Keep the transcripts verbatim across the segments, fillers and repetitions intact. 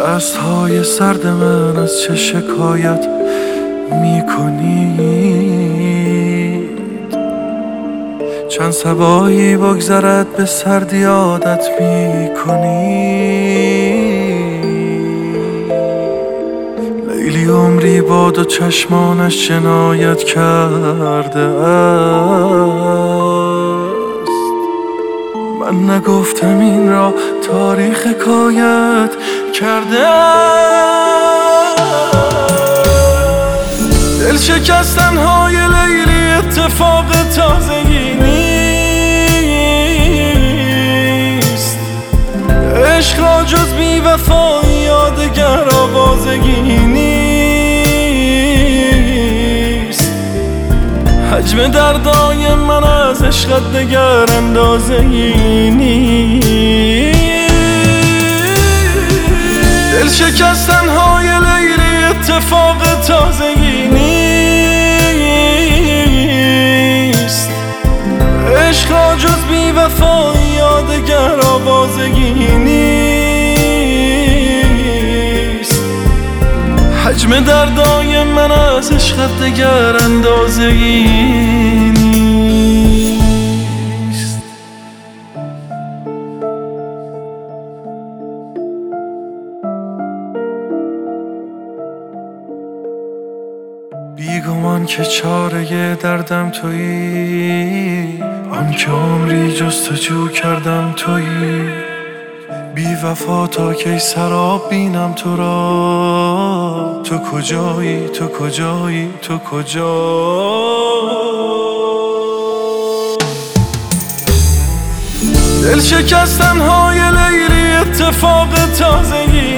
دستهای سرد من از چه شکایت میکنید؟ چند سبایی بگذرد به سردی عادت میکنید؟ لیلی عمری با دو چشمانش جنایت کرده است. من نگفتم این را تاریخ حکایت کرده است. دل شکستن های لیلی اتفاق تازگی نیست. عشق را جز بی وفایی یادگر آوازگی نیست. حجم دردای من از عشقت دگر اندازه‌ای نیست. دل شکستن های لیلی اتفاق تازگی نیست. عشق را جز بی وفایی یادگر آوازگی نیست. حجم دردای من از عشقت دگر اندازه‌ای نیست. بیگمان که چاره دردم تویی، آن که عمری جستجو کردم تویی. بی وفا تا کی سراب بینم تو را؟ تو کجایی؟ تو کجایی؟ تو کجایی؟ دل شکستن های لیلی اتفاق تازگی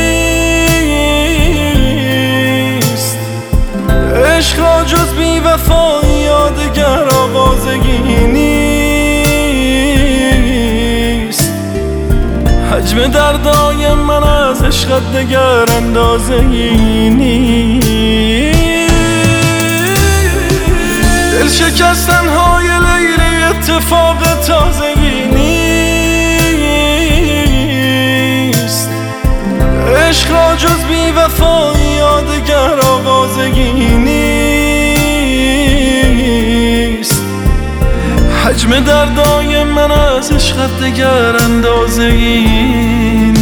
نیست. عشق را جز بی وفایی یادگر آوازگی نیست. حجم دردای من از عشقت دگر اندازه‌ای نیست. دل شکستن های لیلی اتفاق تازگی نیست. عشق را جز بی وفایی یادگر آوازگی نیست. حجم دردای من از عشقت دگر اندازه‌ای نیست.